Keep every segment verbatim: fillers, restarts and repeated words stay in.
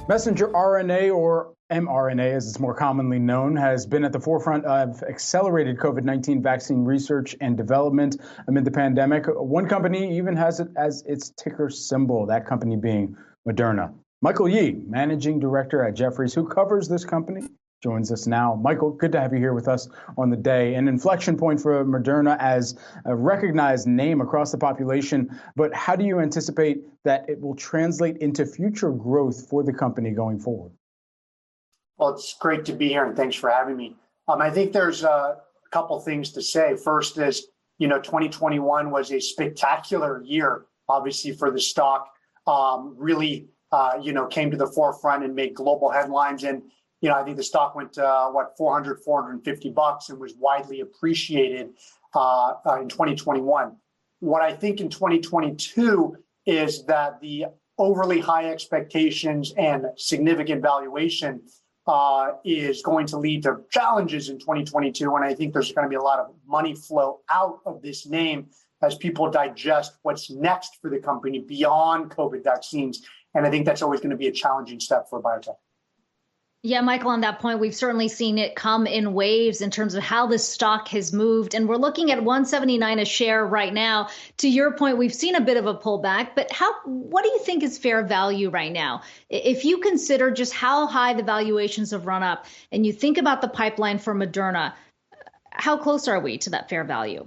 Messenger R N A, or mRNA as it's more commonly known, has been at the forefront of accelerated COVID nineteen vaccine research and development amid the pandemic. One company even has it as its ticker symbol, that company being Moderna. Michael Yee, managing director at Jefferies, who covers this company, joins us now. Michael, good to have you here with us on the day. An inflection point for Moderna as a recognized name across the population, but how do you anticipate that it will translate into future growth for the company going forward? Well, it's great to be here, and thanks for having me. Um, I think there's a couple things to say. First is, you know, twenty twenty-one was a spectacular year, obviously, for the stock. Um, really, uh, you know, came to the forefront and made global headlines. And You know, I think the stock went, uh, what, four hundred, four hundred fifty bucks and was widely appreciated uh, uh, in twenty twenty-one. What I think in twenty twenty-two is that the overly high expectations and significant valuation uh, is going to lead to challenges in twenty twenty-two. And I think there's going to be a lot of money flow out of this name as people digest what's next for the company beyond COVID vaccines. And I think that's always going to be a challenging step for biotech. Yeah, Michael, on that point, we've certainly seen it come in waves in terms of how the stock has moved. And we're looking at one seventy-nine a share right now. To your point, we've seen a bit of a pullback. But how? What do you think is fair value right now? If you consider just how high the valuations have run up and you think about the pipeline for Moderna, how close are we to that fair value?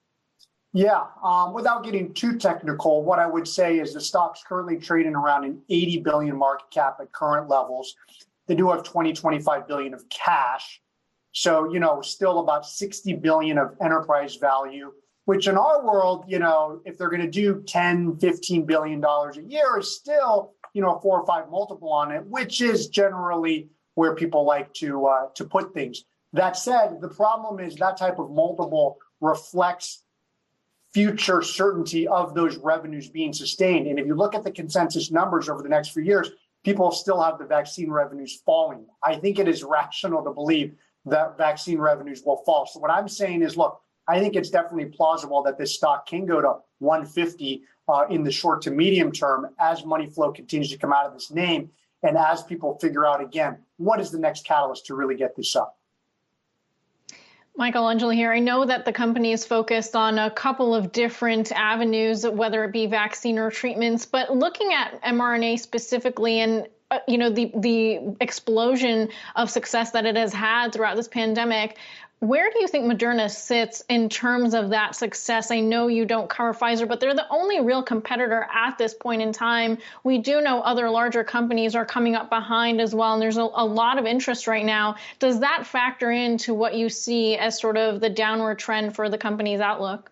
Yeah, um, without getting too technical, what I would say is the stock's currently trading around an eighty billion market cap at current levels. They do have twenty, twenty-five billion of cash. So, you know, still about sixty billion of enterprise value, which in our world, you know, if they're going to do ten, fifteen billion dollars a year is still, you know, a four or five multiple on it, which is generally where people like to uh, to put things. That said, the problem is that type of multiple reflects future certainty of those revenues being sustained. And if you look at the consensus numbers over the next few years, people still have the vaccine revenues falling. I think it is rational to believe that vaccine revenues will fall. So what I'm saying is, look, I think it's definitely plausible that this stock can go to one fifty uh, in the short to medium term as money flow continues to come out of this name and as people figure out, again, what is the next catalyst to really get this up. Michael Angelo here. I know that the company is focused on a couple of different avenues, whether it be vaccine or treatments, but looking at mRNA specifically and uh, you know, the, the explosion of success that it has had throughout this pandemic, where do you think Moderna sits in terms of that success? I know you don't cover Pfizer, but they're the only real competitor at this point in time. We do know other larger companies are coming up behind as well, and there's a, a lot of interest right now. Does that factor into what you see as sort of the downward trend for the company's outlook?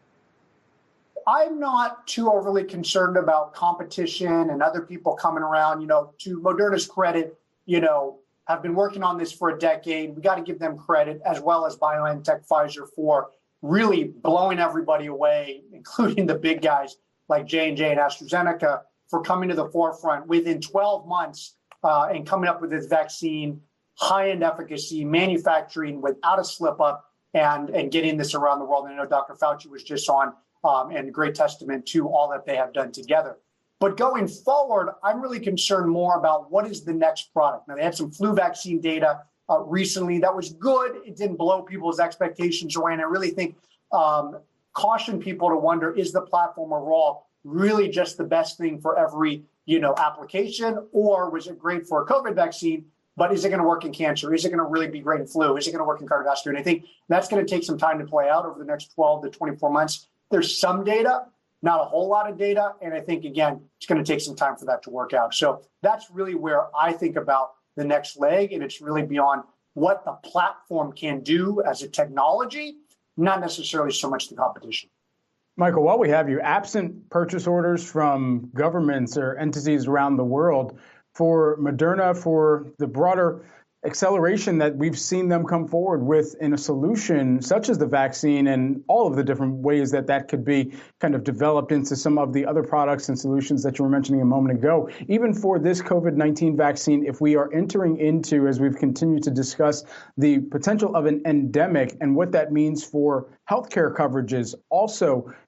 I'm not too overly concerned about competition and other people coming around. You know, to Moderna's credit, you know, have been working on this for a decade. We got to give them credit, as well as BioNTech, Pfizer, for really blowing everybody away, including the big guys like J and J and AstraZeneca, for coming to the forefront within twelve months uh, and coming up with this vaccine, high-end efficacy, manufacturing without a slip-up, and, and getting this around the world. And I know Doctor Fauci was just on, um, and great testament to all that they have done together. But going forward, I'm really concerned more about what is the next product. Now, they had some flu vaccine data uh, recently that was good. It didn't blow people's expectations away. And I really think um, caution people to wonder, is the platform overall really just the best thing for every, you know, application? Or was it great for a COVID vaccine, but is it going to work in cancer? Is it going to really be great in flu? Is it going to work in cardiovascular? And I think that's going to take some time to play out over the next twelve to twenty-four months. There's some data, not a whole lot of data. And I think, again, it's going to take some time for that to work out. So that's really where I think about the next leg. And it's really beyond what the platform can do as a technology, not necessarily so much the competition. Michael, while we have you, absent purchase orders from governments or entities around the world for Moderna, for the broader acceleration that we've seen them come forward with in a solution such as the vaccine and all of the different ways that that could be kind of developed into some of the other products and solutions that you were mentioning a moment ago. Even for this COVID nineteen vaccine, if we are entering into, as we've continued to discuss, the potential of an endemic and what that means for healthcare coverages, also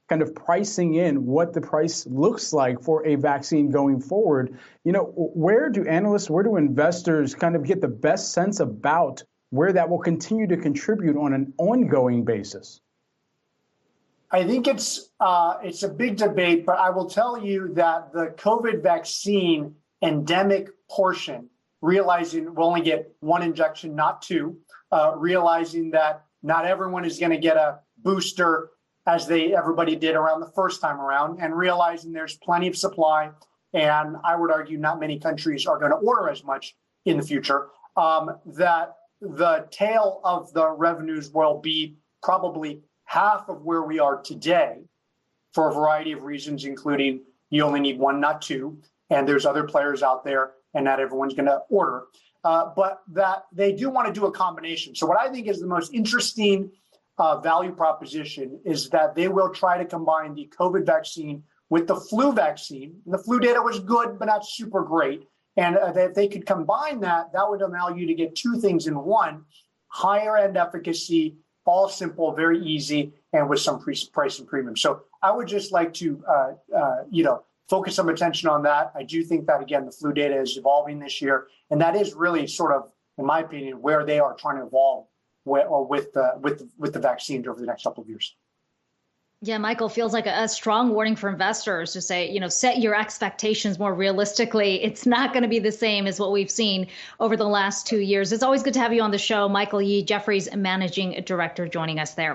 kind of pricing in what the price looks like for a vaccine going forward. You know, where do analysts, where do investors kind of get the best sense about where that will continue to contribute on an ongoing basis? I think it's uh, it's a big debate, but I will tell you that the COVID vaccine endemic portion, realizing we'll only get one injection, not two, uh, realizing that not everyone is going to get a booster as they everybody did around the first time around, and realizing there's plenty of supply. And I would argue not many countries are going to order as much in the future, um, that the tail of the revenues will be probably half of where we are today for a variety of reasons, including you only need one, not two, and there's other players out there, and not everyone's going to order. Uh, but that they do want to do a combination. So what I think is the most interesting uh, value proposition is that they will try to combine the COVID vaccine with the flu vaccine. And the flu data was good, but not super great. And uh, if they could combine that, that would allow you to get two things in one: higher end efficacy, all simple, very easy, and with some price and premium. So I would just like to, uh, uh, you know, focus some attention on that. I do think that, again, the flu data is evolving this year, and that is really sort of, in my opinion, where they are trying to evolve with, or with the with the, with the vaccines over the next couple of years. Yeah, Michael, feels like a, a strong warning for investors to say, you know, set your expectations more realistically. It's not going to be the same as what we've seen over the last two years. It's always good to have you on the show. Michael Yee, Jefferies Managing Director, joining us there.